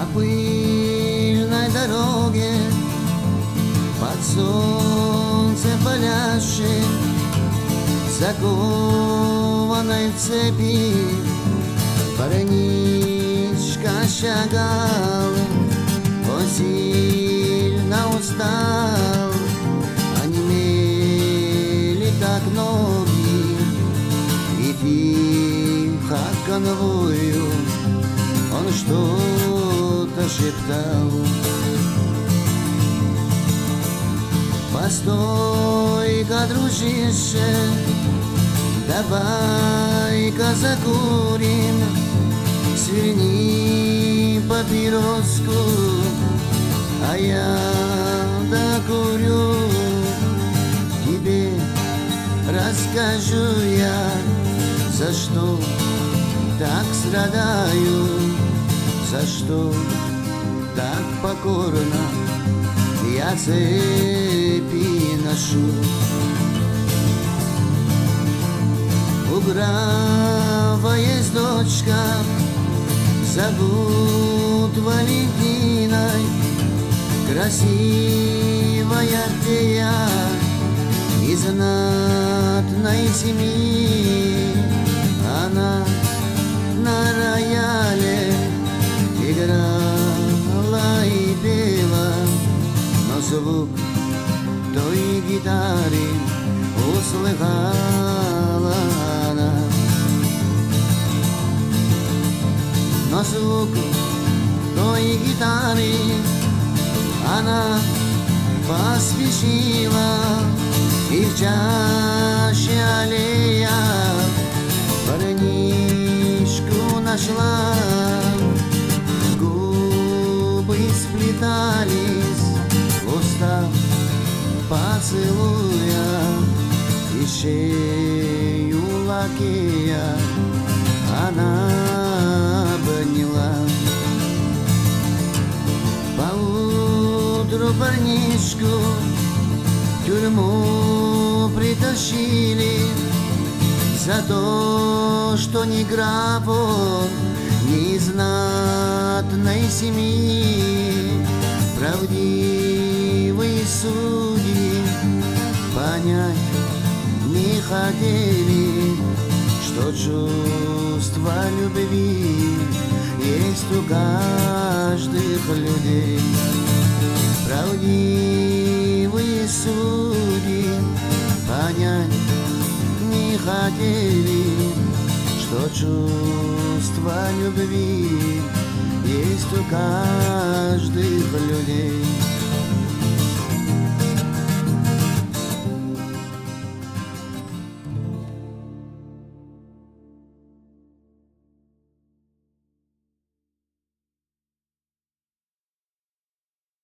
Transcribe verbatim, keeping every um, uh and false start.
пыльной дороге, под солнцем палящим, закованной в цепи, парнишка шагал, он сильно устал, онемели так ноги, и тихо конвою он что-то шептал. Постой-ка, дружище, давай-ка закурим, сверни папироску, а я докурю. Тебе расскажу я, за что так страдаю, за что так покорно я цепи ношу. У графа есть дочка, зовут Валентиной, красивая фея из знатной семьи. Она на рояле играла и пела, но звук той гитары услыхала она. Но звук той гитары она поспешила, и в чаще аллея парнишку нашла. Губы сплетались в устах поцелуя, и шею лакея она обняла. Поутру парнишку в тюрьму притащили за то, что ни граф он, ни знатной семьи. Правдивые судьи понять не хотели, что чувство любви есть у каждых людей. Правдивые судьи понять не хотели, что чувство любви есть у каждых людей.